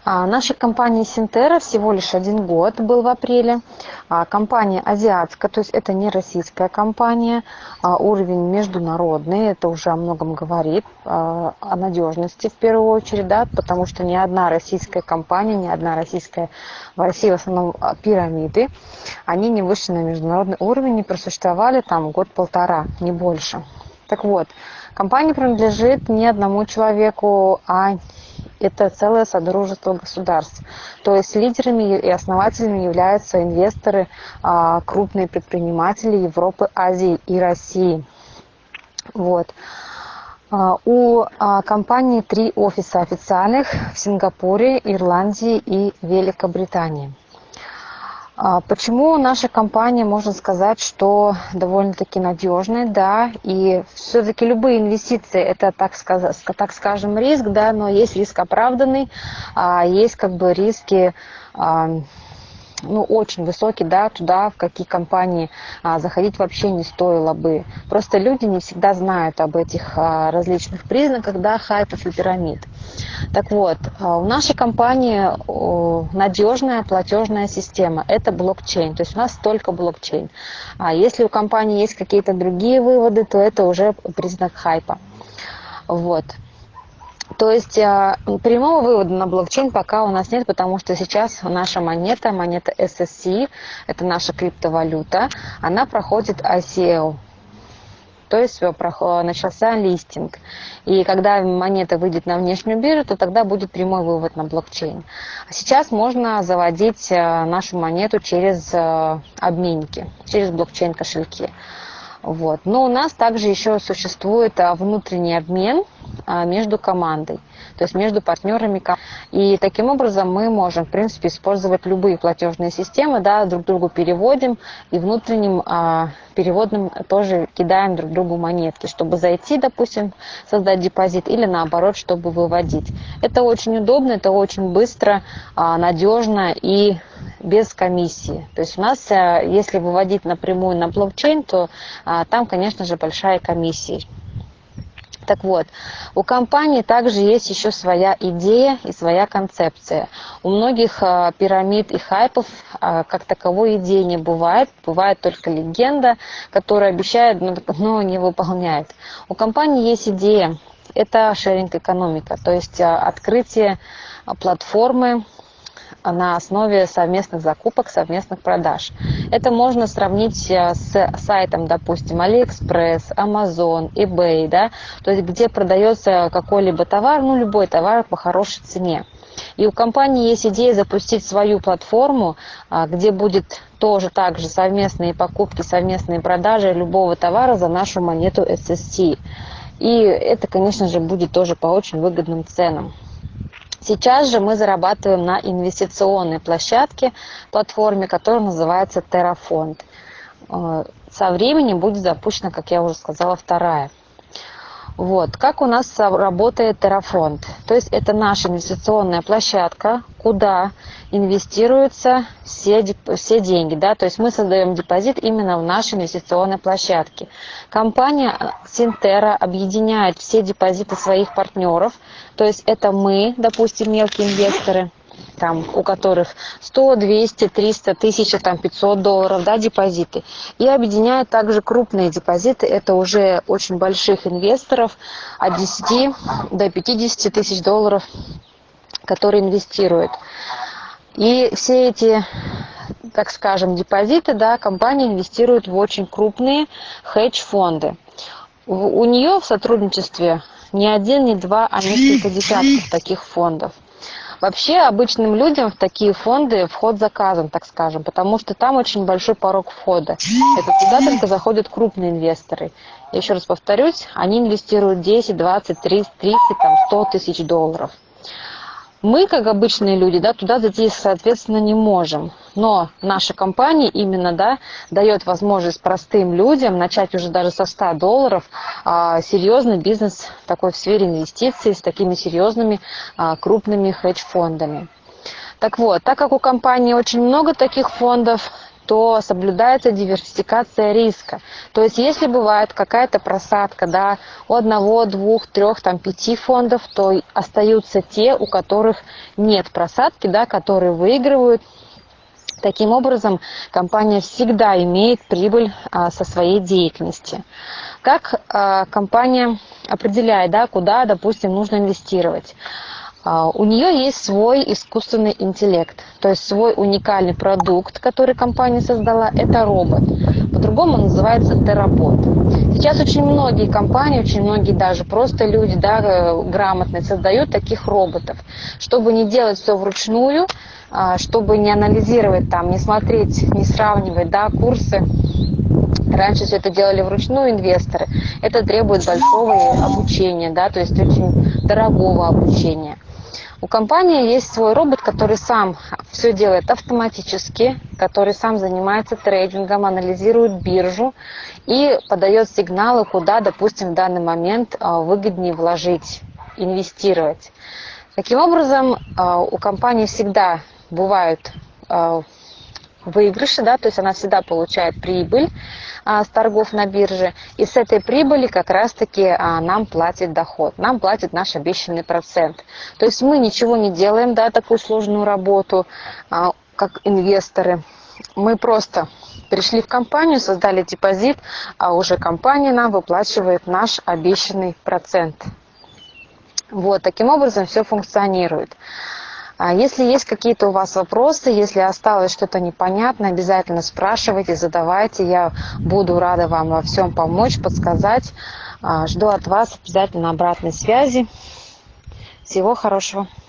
Наша компания Синтера всего лишь 1 год был в апреле. Компания азиатская, то есть это не российская компания, уровень международный, это уже о многом говорит, о надежности в первую очередь, да, потому что ни одна российская компания, ни одна российская, в России в основном пирамиды, они не вышли на международный уровень, не просуществовали там год-полтора, не больше. Так вот, компания принадлежит не одному человеку, а это целое содружество государств. То есть лидерами и основателями являются инвесторы, крупные предприниматели Европы, Азии и России. Вот. У компании 3 офиса официальных в Сингапуре, Ирландии и Великобритании. Почему наша компания, можно сказать, что довольно-таки надежная, да, и все-таки любые инвестиции, это, так скажем, риск, да, но есть риск оправданный, есть как бы риски, очень высокий, да, туда, в какие компании заходить вообще не стоило бы. Просто люди не всегда знают об этих различных признаках, да, хайпов и пирамид. Так вот, у нашей компании надежная платежная система, это блокчейн, то есть у нас только блокчейн. А если у компании есть какие-то другие выводы, то это уже признак хайпа. Вот. То есть прямого вывода на блокчейн пока у нас нет, потому что сейчас наша монета SSC, это наша криптовалюта, она проходит ICO. То есть начался листинг. И когда монета выйдет на внешнюю биржу, то тогда будет прямой вывод на блокчейн. А сейчас можно заводить нашу монету через обменники, через блокчейн-кошельки. Вот. Но у нас также еще существует внутренний обмен между командой, то есть между партнерами. И таким образом мы можем, в принципе, использовать любые платежные системы, да, друг другу переводим, и внутренним переводным тоже кидаем друг другу монетки, чтобы зайти, допустим, создать депозит, или наоборот, чтобы выводить. Это очень удобно, это очень быстро, надежно и без комиссии. То есть у нас, если выводить напрямую на блокчейн, то там, конечно же, большая комиссия. Так вот, у компании также есть еще своя идея и своя концепция. У многих пирамид и хайпов как таковой идеи не бывает. Бывает только легенда, которая обещает, но не выполняет. У компании есть идея. Это шеринг-экономика, то есть открытие платформы на основе совместных закупок, совместных продаж. Это можно сравнить с сайтом, допустим, AliExpress, Amazon, eBay, да, то есть где продается какой-либо товар, любой товар по хорошей цене. И у компании есть идея запустить свою платформу, где будет тоже так же совместные покупки, совместные продажи любого товара за нашу монету SSC. И это, конечно же, будет тоже по очень выгодным ценам. Сейчас же мы зарабатываем на инвестиционной платформе, которая называется TerraFund. Со временем будет запущена, как я уже сказала, вторая. Вот. Как у нас работает TerraFund? То есть это наша инвестиционная площадка, куда инвестируются все деньги. Да? То есть мы создаем депозит именно в нашей инвестиционной площадке. Компания Синтера объединяет все депозиты своих партнеров. То есть это мы, допустим, мелкие инвесторы, там, у которых 100, 200, 300, 1000, там, 500 долларов, да, депозиты. И объединяют также крупные депозиты, это уже очень больших инвесторов, от 10 до 50 тысяч долларов, которые инвестируют. И все эти, так скажем, депозиты, да, компания инвестирует в очень крупные хедж-фонды. У нее в сотрудничестве не один, не два, а несколько десятков таких фондов. Вообще обычным людям в такие фонды вход заказан, так скажем, потому что там очень большой порог входа. Это туда только заходят крупные инвесторы. Я еще раз повторюсь, они инвестируют 10, 20, 30, 100 тысяч долларов. Мы, как обычные люди, да, туда зайти, соответственно, не можем. Но наша компания именно, да, дает возможность простым людям начать уже даже со 100 долларов серьезный бизнес такой в сфере инвестиций с такими серьезными крупными хедж-фондами. Так вот, так как у компании очень много таких фондов, то соблюдается диверсификация риска. То есть если бывает какая-то просадка, да, у одного, двух, трех, там, 5 фондов, то остаются те, у которых нет просадки, да, которые выигрывают. Таким образом, компания всегда имеет прибыль со своей деятельности. Как компания определяет, да, куда, допустим, нужно инвестировать? У нее есть свой искусственный интеллект, то есть свой уникальный продукт, который компания создала, это робот. По-другому он называется теработ. Сейчас очень многие компании, очень многие даже просто люди, да, грамотные, создают таких роботов, чтобы не делать все вручную, чтобы не анализировать, там, не смотреть, не сравнивать, да, курсы. Раньше все это делали вручную инвесторы. Это требует большого обучения, да, то есть очень дорогого обучения. У компании есть свой робот, который сам все делает автоматически, который сам занимается трейдингом, анализирует биржу и подает сигналы, куда, допустим, в данный момент выгоднее вложить, инвестировать. Таким образом, у компании всегда бывают выигрыши, да, то есть она всегда получает прибыль с торгов на бирже, и с этой прибыли как раз-таки нам платит доход, нам платит наш обещанный процент. То есть мы ничего не делаем, да, такую сложную работу, как инвесторы. Мы просто пришли в компанию, создали депозит, а уже компания нам выплачивает наш обещанный процент. Вот, таким образом все функционирует. Если есть какие-то у вас вопросы, если осталось что-то непонятно, обязательно спрашивайте, задавайте. Я буду рада вам во всем помочь, подсказать. Жду от вас обязательно обратной связи. Всего хорошего.